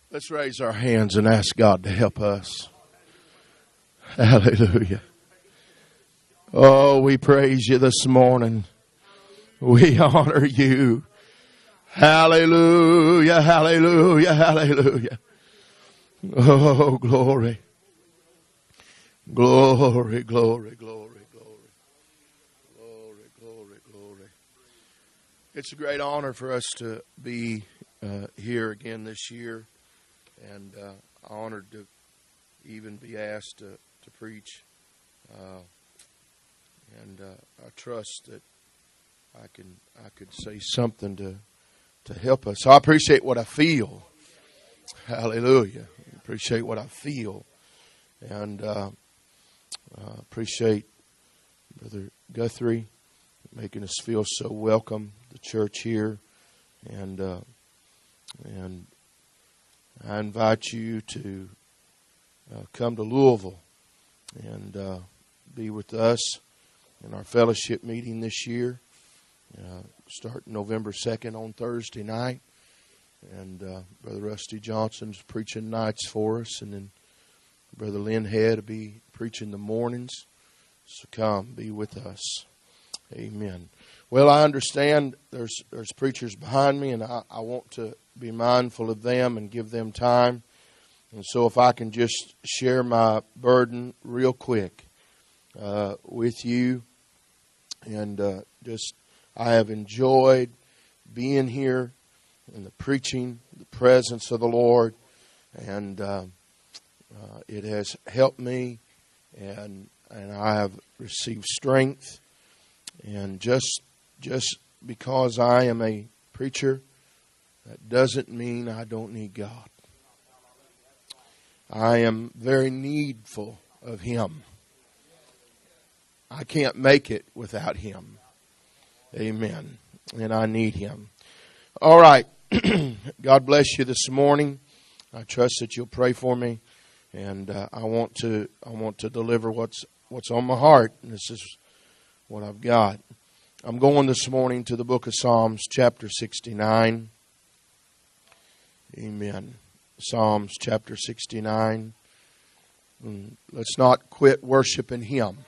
Let's raise our hands and ask God to help us. Hallelujah. Oh, we praise you this morning. We honor you. Hallelujah, hallelujah, hallelujah. Oh, glory. Glory, glory, glory, glory. Glory, glory, glory. It's a great honor for us to be here again this year. And honored to even be asked to preach. And I trust that I could say something to help us. So I appreciate what I feel. Hallelujah. Appreciate what I feel. And appreciate Brother Guthrie making us feel so welcome, the church here. And I invite you to come to Louisville and be with us in our fellowship meeting this year. Starting November 2nd on Thursday night. And Brother Rusty Johnson's preaching nights for us. And then Brother Lynn Head will be preaching the mornings. So come, be with us. Amen. Well, I understand there's preachers behind me, and I want to be mindful of them and give them time. And so if I can just share my burden real quick with you. And I have enjoyed being here and the preaching, the presence of the Lord. And it has helped me, and I have received strength. And just because I am a preacher, that doesn't mean I don't need God. I am very needful of Him. I can't make it without Him. Amen. And I need Him. All right. God bless you this morning. I trust that you'll pray for me. And I want to deliver what's on my heart. And this is what I've got. I'm going this morning to the book of Psalms, chapter 69. Amen. Psalms, chapter 69. Let's not quit worshiping Him.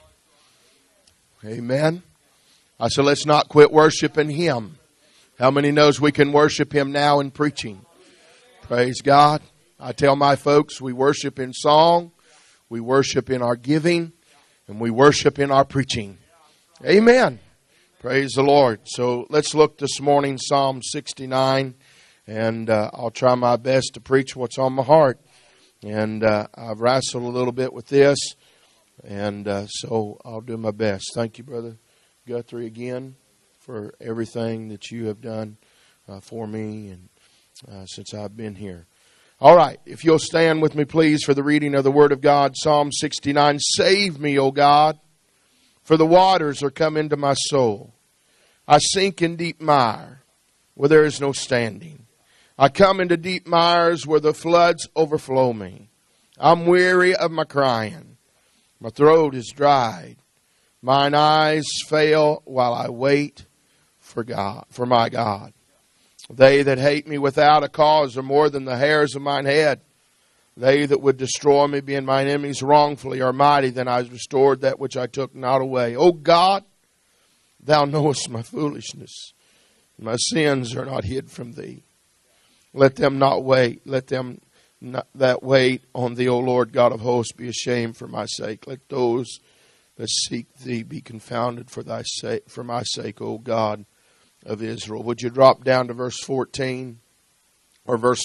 Amen. I said, let's not quit worshiping Him. How many knows we can worship Him now in preaching? Praise God. I tell my folks, we worship in song, we worship in our giving, and we worship in our preaching. Amen. Praise the Lord. So let's look this morning, Psalm 69, and I'll try my best to preach what's on my heart. And I've wrestled a little bit with this, and so I'll do my best. Thank you, Brother Guthrie, again, for everything that you have done for me and since I've been here. All right, if you'll stand with me, please, for the reading of the Word of God. Psalm 69, Save me, O God, for the waters are come into my soul. I sink in deep mire where there is no standing. I come into deep mires where the floods overflow me. I'm weary of my crying. My throat is dried. Mine eyes fail while I wait for my God. They that hate me without a cause are more than the hairs of mine head. They that would destroy me, being mine enemies wrongfully, are mighty. Then I restored that which I took not away. O God, Thou knowest my foolishness. My sins are not hid from Thee. Let them not wait. Let them that wait on Thee, O Lord God of hosts, be ashamed for my sake. Let those that seek Thee be confounded for my sake, O God of Israel. Would you drop down to verse 14 or verse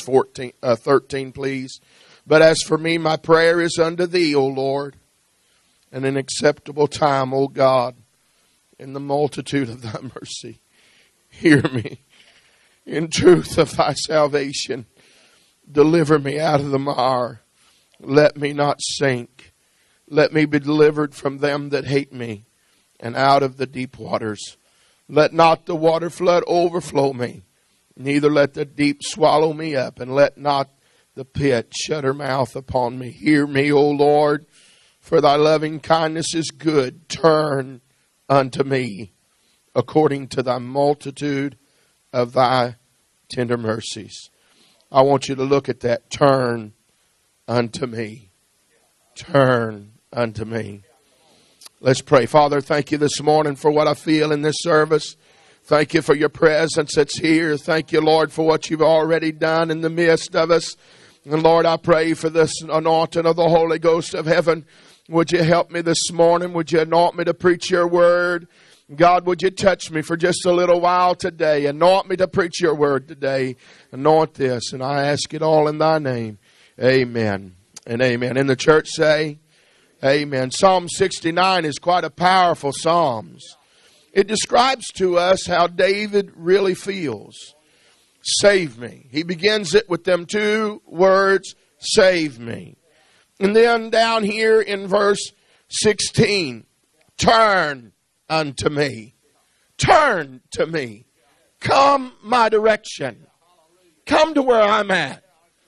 13, please? But as for me, my prayer is unto Thee, O Lord, in an acceptable time, O God, in the multitude of Thy mercy. Hear me. In truth of Thy salvation, deliver me out of the mire. Let me not sink. Let me be delivered from them that hate me, and out of the deep waters. Let not the water flood overflow me, neither let the deep swallow me up, and let not the pit shut her mouth upon me. Hear me, O Lord, for Thy loving kindness is good. Turn unto me according to Thy multitude of Thy tender mercies. I want you to look at that. Turn unto me. Turn unto me. Let's pray. Father, thank you this morning for what I feel in this service. Thank you for your presence that's here. Thank you, Lord, for what you've already done in the midst of us. And Lord, I pray for this anointing of the Holy Ghost of heaven. Would you help me this morning? Would you anoint me to preach your word? God, would you touch me for just a little while today? Anoint me to preach your word today. Anoint this. And I ask it all in thy name. Amen and amen. And the church say, amen. Psalm 69 is quite a powerful psalm. It describes to us how David really feels. Save me. He begins it with them two words, save me. And then down here in verse 16, turn unto me. Turn to me. Come my direction. Come to where I'm at.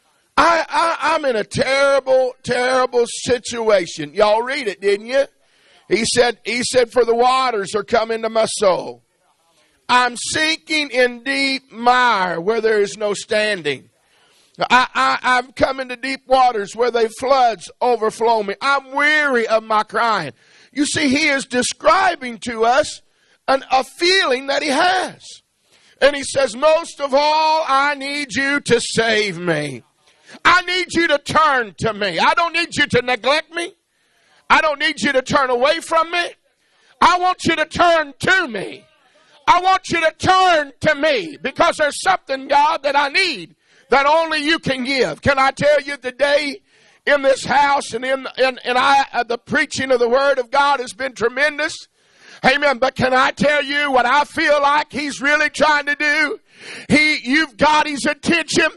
I'm in a terrible, terrible situation. Y'all read it, didn't you? He said, for the waters are come into my soul. I'm sinking in deep mire where there is no standing. I've come into deep waters where the floods overflow me. I'm weary of my crying. You see, he is describing to us a feeling that he has. And he says, most of all, I need you to save me. I need you to turn to me. I don't need you to neglect me. I don't need you to turn away from me. I want you to turn to me. I want you to turn to me because there's something, God, that I need that only you can give. Can I tell you today in this house and the preaching of the Word of God has been tremendous. Amen. But can I tell you what I feel like he's really trying to do? You've got his attention.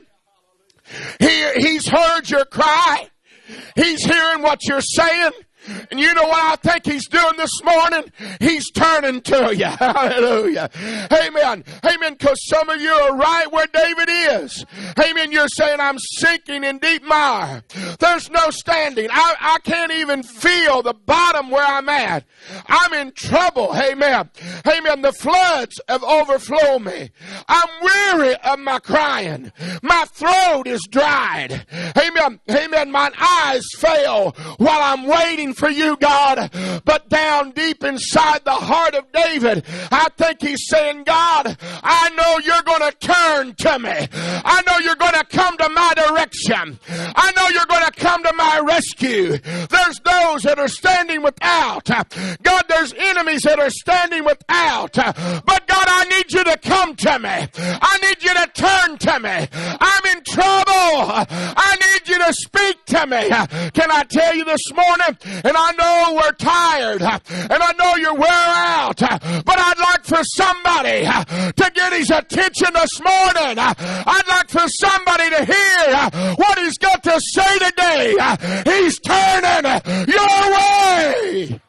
He's heard your cry. He's hearing what you're saying. And you know what I think he's doing this morning? He's turning to you. Hallelujah. Amen. Amen. Because some of you are right where David is. Amen. You're saying, I'm sinking in deep mire. There's no standing. I can't even feel the bottom where I'm at. I'm in trouble. Amen. Amen. The floods have overflowed me. I'm weary of my crying. My throat is dried. Amen. Amen. My eyes fail while I'm waiting for you, God. But down deep inside the heart of David, I think he's saying, God, I know you're going to turn to me. I know you're going to come to my direction. I know you're going to come to my rescue. There's those that are standing without. God, there's enemies that are standing without. But God, I need you to come to me. I need you to turn to me. I'm in trouble. I need you to speak to me. Can I tell you this morning? And I know we're tired. And I know you're wear out. But I'd like for somebody to get his attention this morning. I'd like for somebody to hear what he's got to say today. He's turning your way.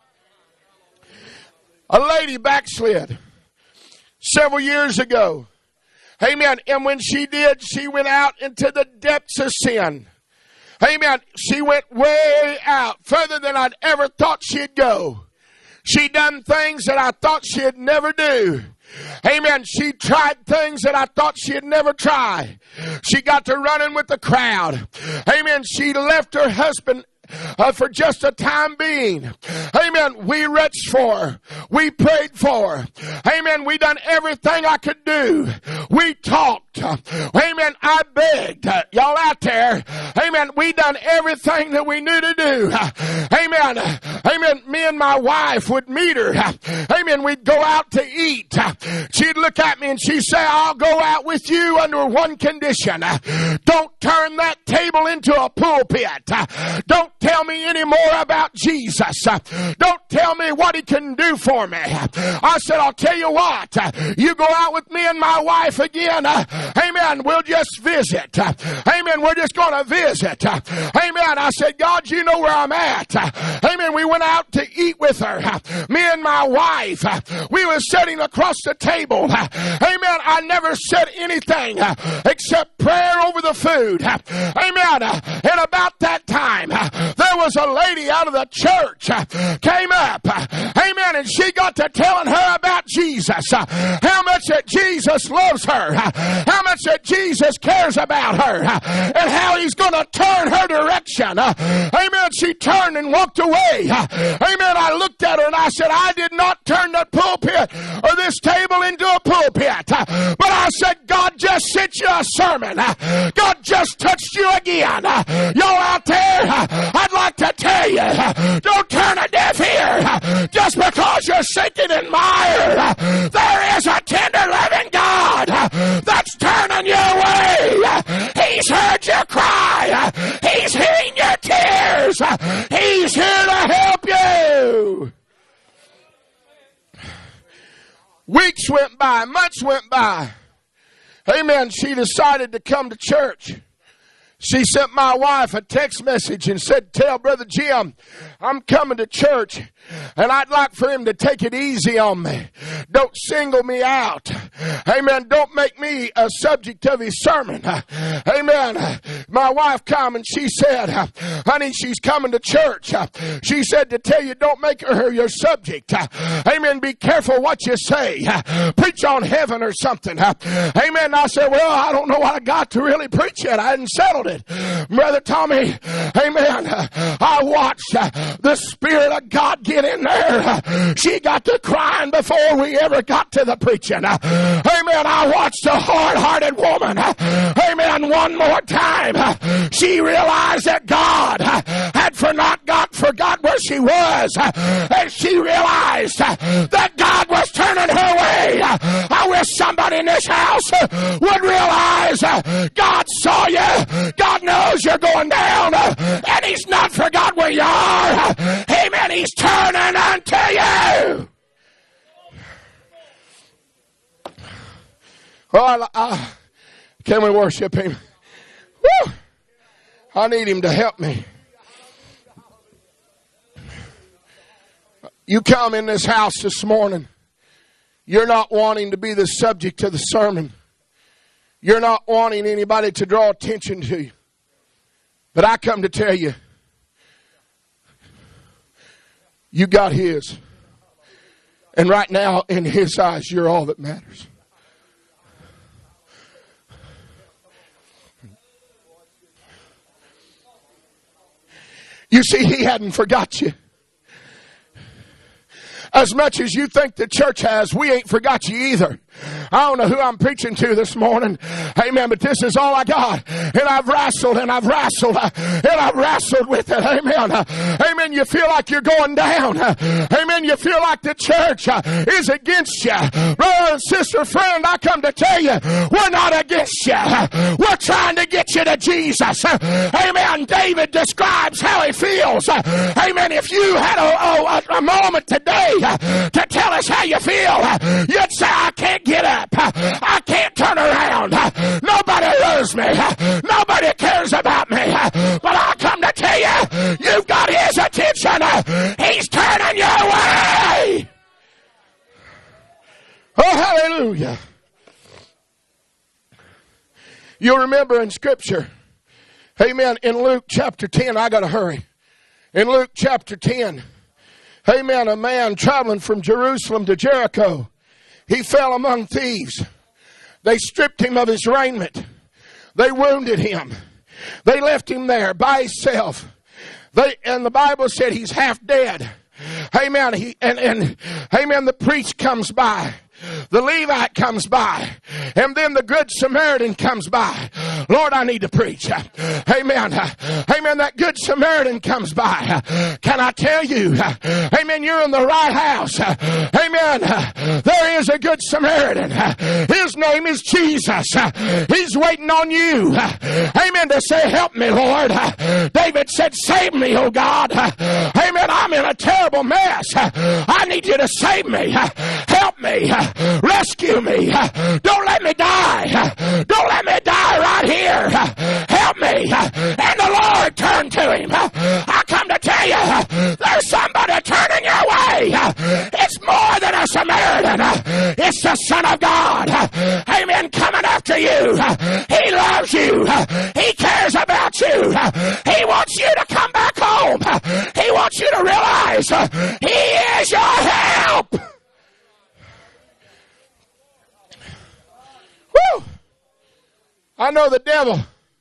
A lady backslid several years ago. Amen. And when she did, she went out into the depths of sin. Amen. She went way out, further than I'd ever thought she'd go. She done things that I thought she'd never do. Amen. She tried things that I thought she'd never try. She got to running with the crowd. Amen. She left her husband for just a time being. Amen. We reached for her. We prayed for her. Amen. We done everything I could do. We talked. Amen. I begged. Y'all out there. Amen. We done everything that we knew to do. Amen. Amen. Me and my wife would meet her. Amen. We'd go out to eat. She'd look at me and she'd say, I'll go out with you under one condition. Don't turn that table into a pulpit. Don't tell me any more about Jesus. Don't tell me what he can do for me. I said, I'll tell you what. You go out with me and my wife again. Amen. We'll just visit. Amen. We're just going to visit. Amen. I said, God, you know where I'm at. Amen. We went out to eat with her. Me and my wife. We were sitting across the table. Amen. I never said anything except prayer over the food. Amen. And about that time, there was a lady out of the church came up. Amen. And she got to telling her about Jesus, how much that Jesus loves her, how much that Jesus cares about her, and how He's going to turn her direction. Amen. She turned and walked away. Amen. I looked at her and I said, I did not turn the pulpit or this table into a pulpit, but I said, God just sent you a sermon. God just touched you again. Y'all out there, I'd like to tell you, don't turn a deaf ear just because you're sinking in mire. There is a tender loving God that's turning your way. He's heard your cry. He's hearing your tears. He's here to help you. Weeks went by, months went by. Amen. She decided to come to church. She sent my wife a text message and said, tell Brother Jim, I'm coming to church and I'd like for him to take it easy on me. Don't single me out. Amen. Don't make me a subject of his sermon. Amen. My wife come and she said, honey, she's coming to church. She said to tell you, don't make her your subject. Amen. Be careful what you say. Preach on heaven or something. Amen. And I said, well, I don't know what I got to really preach yet. I hadn't settled it. Brother Tommy, amen, I watched the Spirit of God get in there. She got to crying before we ever got to the preaching. Amen, I watched a hard-hearted woman. Amen, one more time. She realized that God had forgot where she was. And she realized that God was turning her way. I wish somebody in this house would realize God saw you. God knows you're going down, and He's not forgot where you are. Amen. He's turning unto you. Well, can we worship Him? Woo! I need Him to help me. You come in this house this morning, you're not wanting to be the subject of the sermon. You're not wanting anybody to draw attention to you. But I come to tell you, you got His. And right now, in His eyes, you're all that matters. You see, He hadn't forgot you. As much as you think the church has, we ain't forgot you either. I don't know who I'm preaching to this morning. Amen. But this is all I got. And I've wrestled and I've wrestled and I've wrestled with it. Amen. Amen. You feel like you're going down. Amen. You feel like the church is against you. Brother and sister, friend, I come to tell you, we're not against you. We're trying to get you to Jesus. Amen. David describes how he feels. Amen. If you had a moment today to tell us how you feel, you'd say, I can't get up. I can't turn around. Nobody loves me. Nobody cares about me. But I come to tell you, you've got His attention. He's turning your way. Oh, hallelujah. You'll remember in Scripture, amen, in Luke chapter 10, I got to hurry. In Luke chapter 10, amen, a man traveling from Jerusalem to Jericho, he fell among thieves. They stripped him of his raiment. They wounded him. They left him there by himself. And the Bible said he's half dead. Amen. Amen. The priest comes by. The Levite comes by. And then the Good Samaritan comes by. Lord, I need to preach. Amen. Amen. That Good Samaritan comes by. Can I tell you? Amen. You're in the right house. Amen. There is a Good Samaritan. His name is Jesus. He's waiting on you. Amen. To say, help me, Lord. David said, save me, oh God. Amen. I'm in a terrible mess. I need you to save me. Help me. Rescue me. Don't let me die. Don't let me die right here. Help me. And the Lord turned to him. I come to tell you, there's somebody turning your way. It's more than a Samaritan. It's the Son of God. Amen. Coming after you. He loves you. He cares about you. He wants you to come back home. He wants you to realize He is your help. I know the devil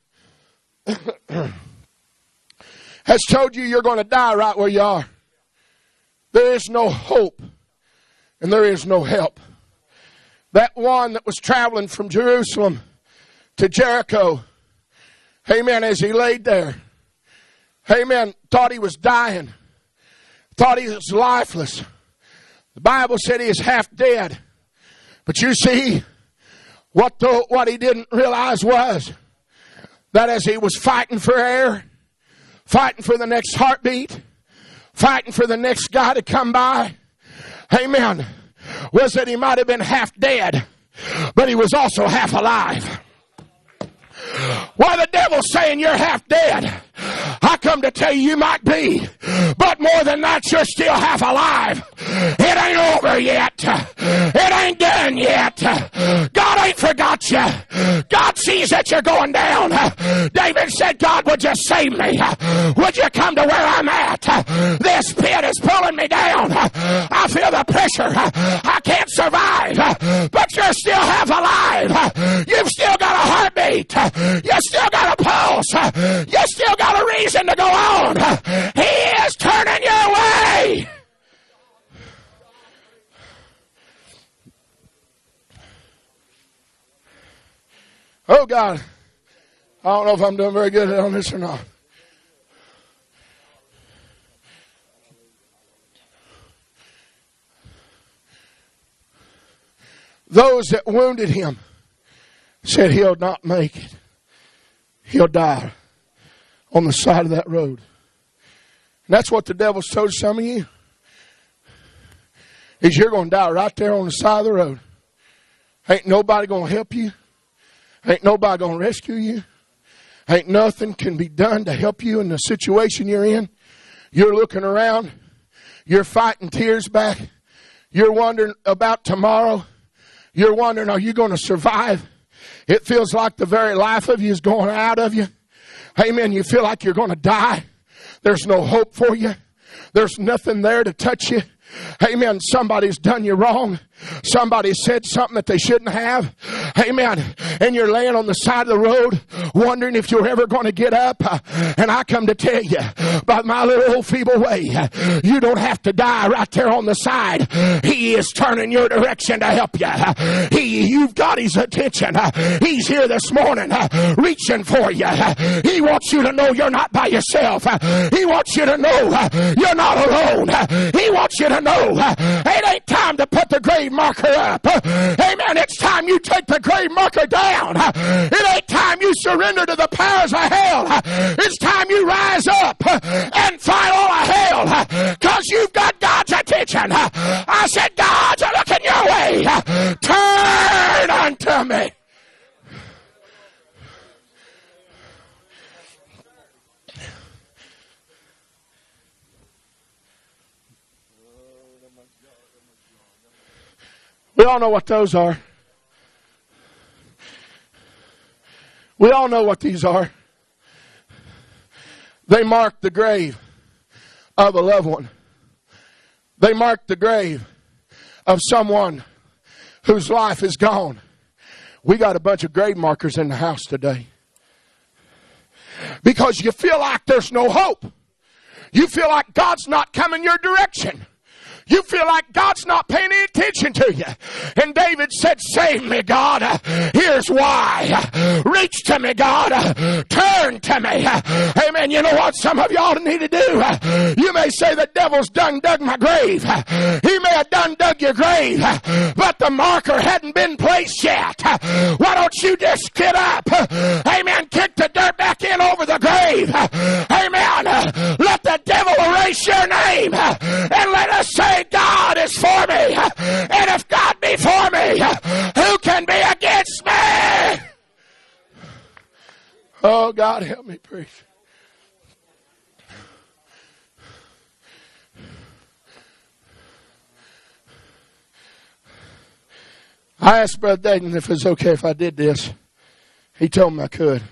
has told you you're going to die right where you are. There is no hope and there is no help. That one that was traveling from Jerusalem to Jericho, amen, as he laid there, amen, thought he was dying, thought he was lifeless. The Bible said he is half dead. But you see, what he didn't realize was that as he was fighting for air, fighting for the next heartbeat, fighting for the next guy to come by, amen, was that he might have been half dead, but he was also half alive. Why the devil's saying you're half dead, I come to tell you might be, but more than that, you're still half alive. It ain't over yet. It ain't done yet. God ain't forgot you. God sees that you're going down. David said, God, would you save me? Would you come to where I'm at? This pit is pulling me down. I feel the pressure. I can't survive. But you're still half alive. You've still got a heartbeat. You still got a pulse. You still got a reason to go on. He is turning your way. Oh God, I don't know if I'm doing very good on this or not. Those that wounded him said he'll not make it. He'll die on the side of that road. And that's what the devil's told some of you. Is you're going to die right there on the side of the road. Ain't nobody going to help you. Ain't nobody going to rescue you. Ain't nothing can be done to help you in the situation you're in. You're looking around. You're fighting tears back. You're wondering about tomorrow. You're wondering, are you going to survive? It feels like the very life of you is going out of you. Amen. You feel like you're going to die. There's no hope for you. There's nothing there to touch you. Amen. Somebody's done you wrong. Somebody said something that they shouldn't have. Amen. And you're laying on the side of the road wondering if you're ever going to get up. And I come to tell you, by my little old feeble way, you don't have to die right there on the side. He is turning your direction to help you. You've got his attention. He's here this morning reaching for you. He wants you to know you're not by yourself. He wants you to know you're not alone. He wants you to know it ain't time to put the grave marker up. Amen. It's time you take the grave marker down. It ain't time you surrender to the powers of hell. It's time you rise up and fight all of hell, because you've got God's attention. I said, God's looking your way. Turn unto me. We all know what those are. We all know what these are. They mark the grave of a loved one. They mark the grave of someone whose life is gone. We got a bunch of grave markers in the house today. Because you feel like there's no hope. You feel like God's not coming your direction. You feel like God's not paying any attention to you. And David said, save me, God. Here's why. Reach to me, God. Turn to me. Amen. You know what some of y'all need to do? You may say the devil's done dug my grave. He may have done dug your grave, but the marker hadn't been placed yet. Why don't you just get up? Amen. Kick the dirt back in over the grave. Amen. Let the devil erase your name and let us say, God is for me. And if God be for me, who can be against me? Oh, God, help me preach. I asked Brother Dayton if it was okay if I did this. He told me I could.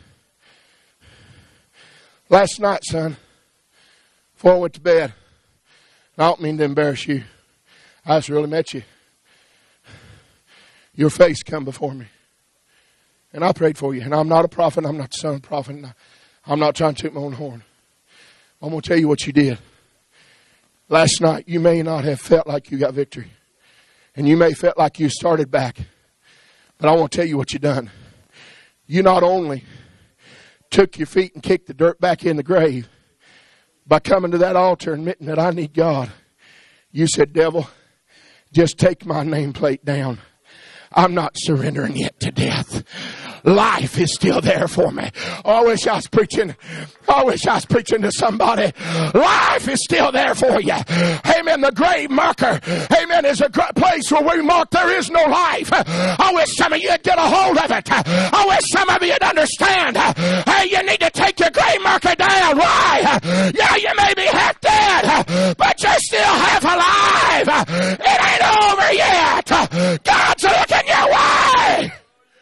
Last night, son, before I went to bed, I don't mean to embarrass you. I just really met you. Your face come before me. And I prayed for you. And I'm not a prophet. I'm not the son of a prophet. I'm not trying to toot my own horn. I'm going to tell you what you did. Last night, you may not have felt like you got victory. And you may felt like you started back. But I want to tell you what you done. You not only took your feet and kicked the dirt back in the grave by coming to that altar and admitting that I need God. You said, devil, just take my nameplate down. I'm not surrendering yet to death. Life is still there for me. I wish I was preaching to somebody. Life is still there for you. Amen. The grave marker, amen, is a place where we mark there is no life. I wish some of you would get a hold of it. I wish some of you would understand. Hey, you need to take your grave marker down. Why? Yeah, you may be half dead, but you're still half alive. It ain't over yet. God's looking your way.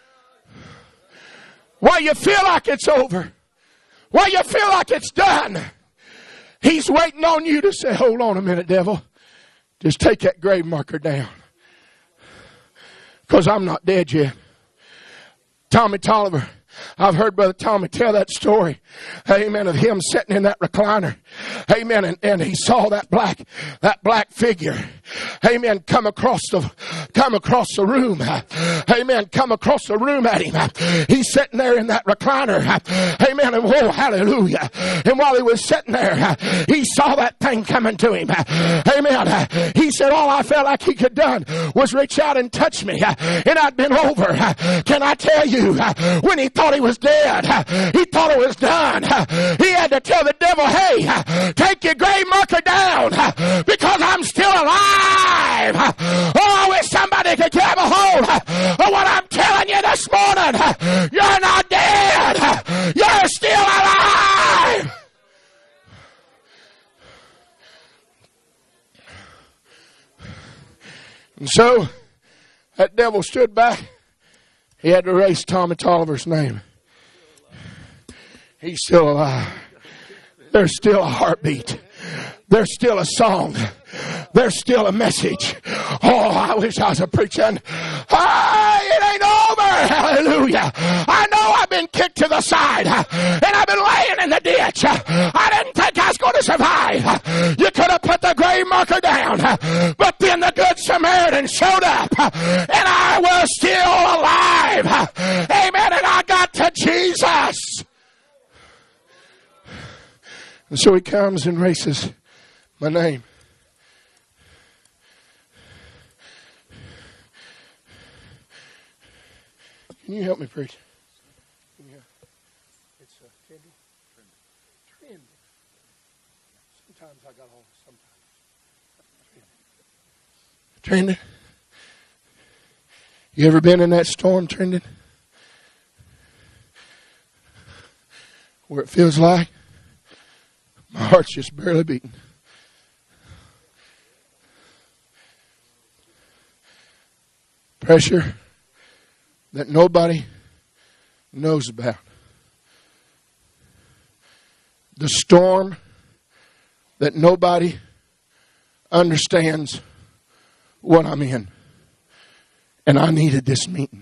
While you feel like it's over, while you feel like it's done, He's waiting on you to say, hold on a minute, devil. Just take that grave marker down. Because I'm not dead yet. Tommy Tolliver. I've heard Brother Tommy tell that story, amen, of him sitting in that recliner, amen, and he saw that black figure, amen, come across the room, amen, come across the room at him. He's sitting there in that recliner, amen, and whoa, hallelujah. And while he was sitting there, he saw that thing coming to him, amen. He said, all I felt like he could done was reach out and touch me, and I'd been over. Can I tell you, when he thought he was dead, he thought it was done. He had to tell the devil, hey, take your grave marker down because I'm still alive. Oh, I wish somebody could grab a hold of what I'm telling you this morning. You're not dead. You're still alive. And so that devil stood back. He had to erase Tommy Tolliver's name. He's still alive. There's still a heartbeat. There's still a song. There's still a message. Oh, I wish I was preaching. It ain't over. Hallelujah. I know I've been kicked to the side and I've been laying in the ditch. I didn't think I was going to survive. You could have put the grave marker down, but then the Good Samaritan showed up and I was still alive. Amen. And I got to Jesus. And so he comes and erases my name. Can you help me preach? It's Trendy. Sometimes I got all. Sometimes. Trendy. You ever been in that storm, Trendy? Where it feels like my heart's just barely beating. Pressure that nobody knows about. The storm that nobody understands what I'm in. And I needed this meeting.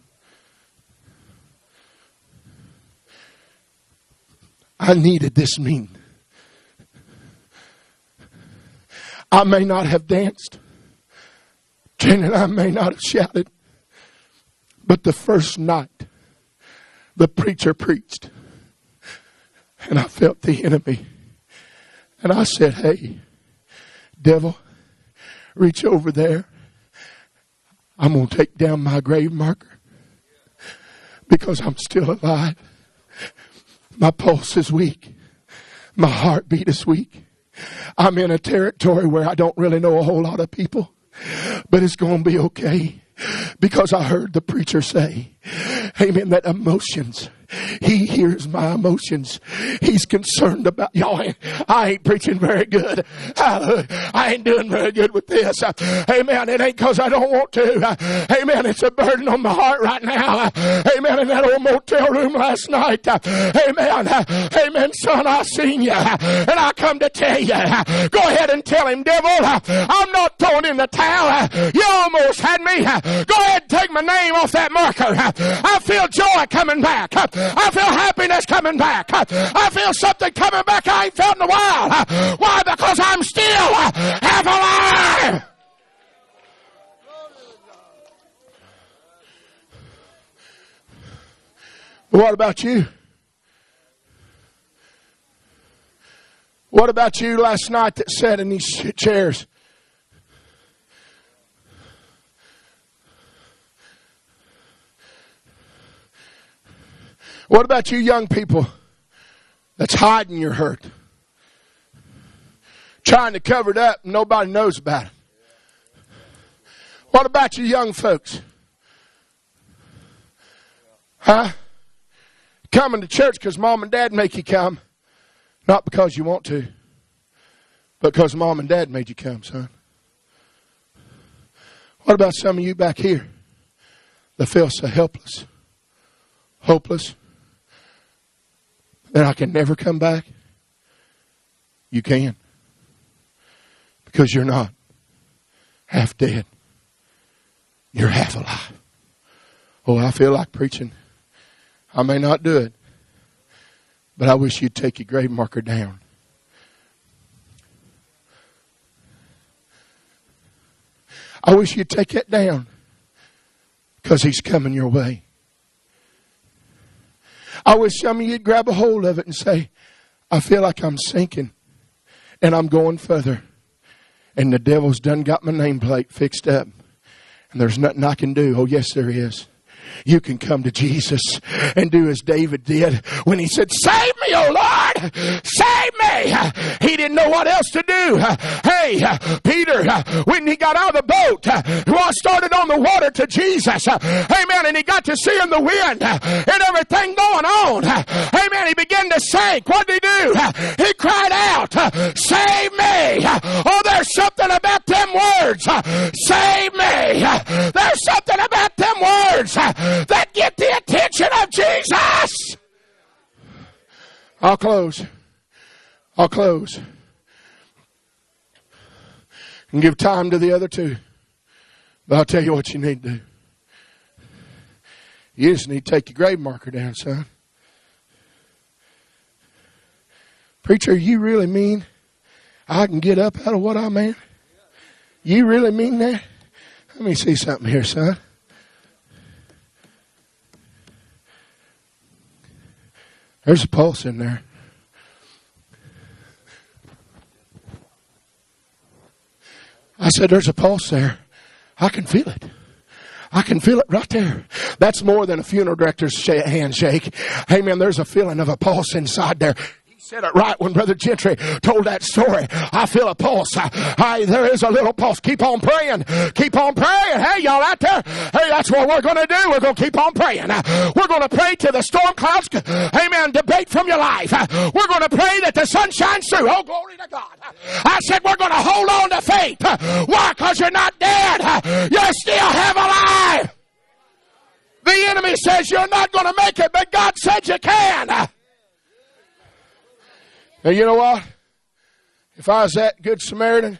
I needed this meeting. I may not have danced. Jen and I may not have shouted. But the first night, the preacher preached. And I felt the enemy. And I said, hey, devil, reach over there. I'm going to take down my grave marker. Because I'm still alive. My pulse is weak. My heartbeat is weak. I'm in a territory where I don't really know a whole lot of people. But it's going to be okay. Because I heard the preacher say, amen, that emotions, he hears my emotions. He's concerned about y'all. I ain't preaching very good. I ain't doing very good with this. Amen. It ain't because I don't want to. Amen. It's a burden on my heart right now. Amen. In that old motel room last night. Amen. Amen. Son, I seen you. And I come to tell you. Go ahead and tell him, devil, I'm not throwing in the towel. You almost had me. Go ahead, take my name off that marker. I feel joy coming back. I feel happiness coming back. I feel something coming back I ain't felt in a while. Why? Because I'm still half alive. What about you? What about you last night that sat in these chairs? What about you young people that's hiding your hurt? Trying to cover it up and nobody knows about it. What about you young folks? Huh? Coming to church because mom and dad make you come. Not because you want to, but because mom and dad made you come, son. What about some of you back here that feel so helpless, hopeless, that I can never come back? You can. Because you're not half dead. You're half alive. Oh, I feel like preaching. I may not do it. But I wish you'd take your grave marker down. I wish you'd take it down. Because he's coming your way. I wish some of you'd grab a hold of it and say, I feel like I'm sinking. And I'm going further. And the devil's done got my nameplate fixed up. And there's nothing I can do. Oh, yes, there is. You can come to Jesus and do as David did when he said, save me, O Lord, save me. He didn't know what else to do. Hey, Peter, when he got out of the boat, started on the water to Jesus. Amen. And he got to see in the wind and everything going on. Amen. He began to sink. What did he do? He cried out, save me. Oh, there's something about them words. Save me. There's something about them words that get the attention of Jesus. I'll close. And give time to the other two. But I'll tell you what you need to do. You just need to take your grave marker down, son. Preacher, you really mean I can get up out of what I'm in? You really mean that? Let me see something here, son. There's a pulse in there. I said, there's a pulse there. I can feel it. I can feel it right there. That's more than a funeral director's handshake. Hey, man, there's a feeling of a pulse inside there. Said it right when Brother Gentry told that story. I feel a pulse. There is a little pulse. Keep on praying. Keep on praying. Hey, y'all out there. Hey, that's what we're going to do. We're going to keep on praying. We're going to pray till the storm clouds, amen, debate from your life. We're going to pray that the sun shines through. Oh, glory to God. I said we're going to hold on to faith. Why? Because you're not dead. You're still have alive. The enemy says you're not going to make it, but God said you can. Now, you know what? If I was that good Samaritan,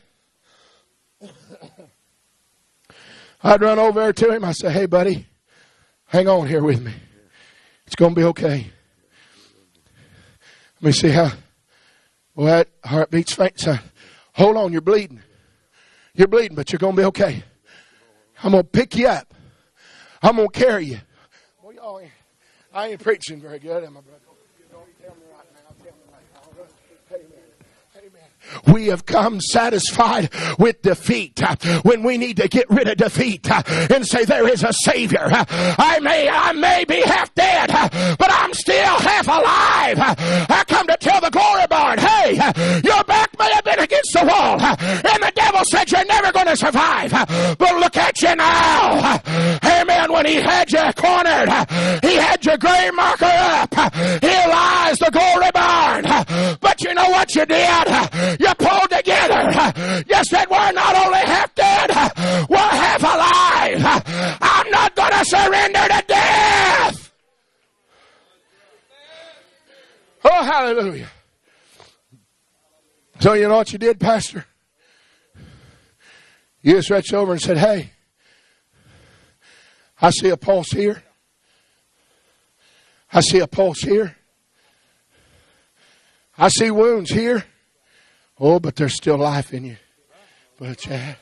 I'd run over there to him. I'd say, hey, buddy, hang on here with me. It's going to be okay. Let me see how. Well, that heart beats faint, son. Hold on, you're bleeding. You're bleeding, but you're going to be okay. I'm going to pick you up. I'm going to carry you. Well, y'all, I ain't preaching very good, am I, brother? We have come satisfied with defeat when we need to get rid of defeat and say there is a Savior. I may be half dead, but I'm still half alive. I come to tell the glory barn, hey, your back may have been against the wall and the devil said you're never going to survive, but look at you now. Amen. When he had you cornered, he had your grave marker up. Here lies the glory barn. But you know what you did? You pulled together. You said we're not only half dead, we're half alive. I'm not going to surrender to death. Oh, hallelujah. So you know what you did, Pastor? You just reached over and said, hey, I see a pulse here. I see a pulse here. I see wounds here. Oh, but there's still life in you. But Chad,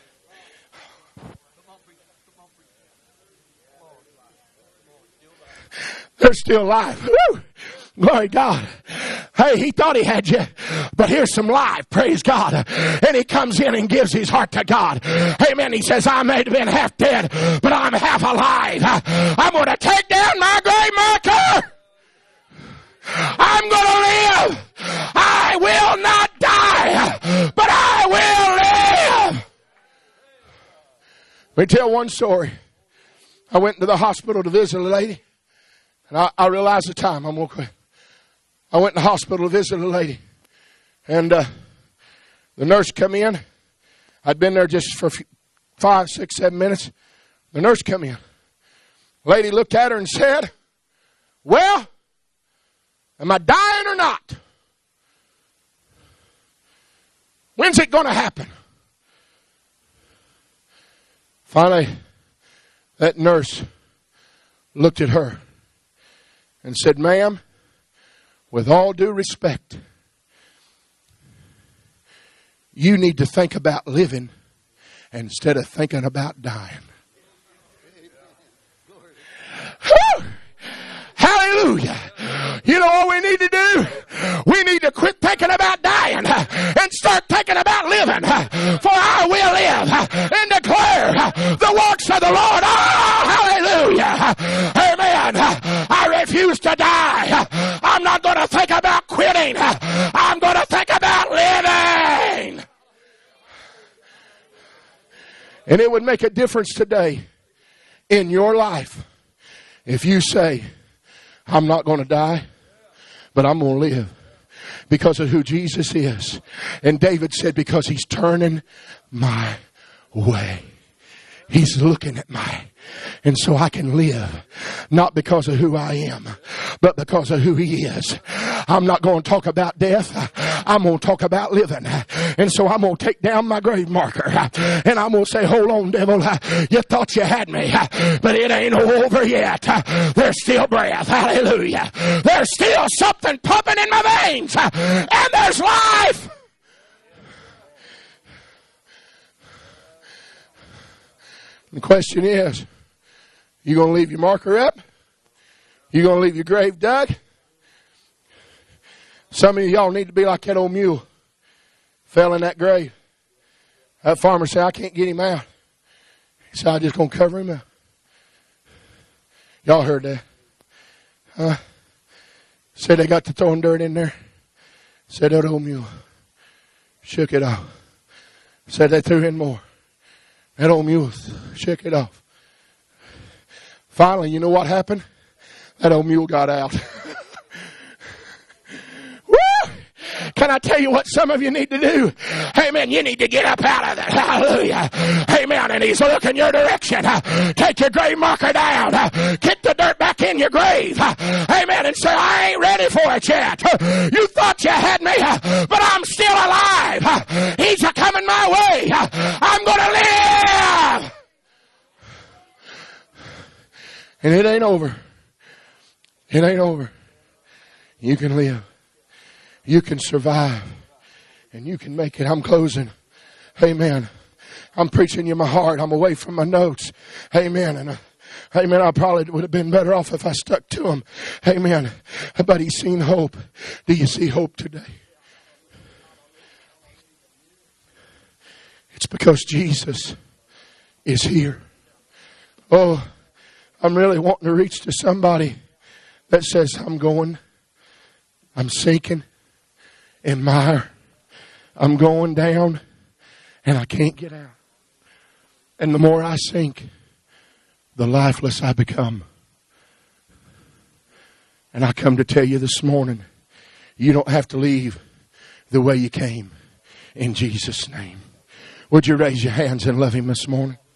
there's still life. Woo! Glory to God. Hey, he thought he had you, but here's some life. Praise God. And he comes in and gives his heart to God. Amen. He says, I may have been half dead, but I'm half alive. I'm going to take down my grave marker. I'm going to live. I will not die, but I will live. Let me tell one story. I went to the hospital to visit a lady, and I realized the time. I'm going to quit. I went to the hospital to visit a lady, and the nurse come in. I'd been there just for 5, 6, 7 minutes. The nurse come in. The lady looked at her and said, well, am I dying or not? When's it going to happen? Finally, that nurse looked at her and said, ma'am, with all due respect, you need to think about living instead of thinking about dying. Whew! Hallelujah. You know what we need to do? We need to quit thinking about dying and start thinking about living. For I will live and declare the works of the Lord. Oh, hallelujah. Amen. I refuse to die. I'm not going to think about quitting. I'm going to think about living. And it would make a difference today in your life if you say, I'm not going to die, but I'm going to live because of who Jesus is. And David said, because he's turning my way. He's looking at my, and so I can live, not because of who I am, but because of who he is. I'm not going to talk about death. I'm going to talk about living. And so I'm going to take down my grave marker, and I'm going to say, hold on, devil. You thought you had me, but it ain't over yet. There's still breath. Hallelujah. There's still something pumping in my veins, and there's life. The question is, you going to leave your marker up? You going to leave your grave dug? Some of y'all need to be like that old mule. Fell in that grave. That farmer said, I can't get him out. He said, I'm just going to cover him up. Y'all heard that. Said they got to throwing dirt in there. Said that old mule shook it off. Said they threw in more. That old mule shook it off. Finally, you know what happened? That old mule got out. Woo! Can I tell you what some of you need to do? Amen. You need to get up out of it. Hallelujah. Amen. And he's looking your direction. Take your grave marker down. Get the dirt back in your grave. Amen. And say, I ain't ready for it yet. You thought you had me, but I'm still alive. He's coming my way. I'm going to live. And it ain't over. It ain't over. You can live. You can survive. And you can make it. I'm closing. Amen. I'm preaching you my heart. I'm away from my notes. Amen. And amen. I probably would have been better off if I stuck to them. Amen. But he's seen hope. Do you see hope today? It's because Jesus is here. Oh, I'm really wanting to reach to somebody that says, I'm sinking in mire. I'm going down and I can't get out. And the more I sink, the lifeless I become. And I come to tell you this morning, you don't have to leave the way you came in Jesus' name. Would you raise your hands and love him this morning?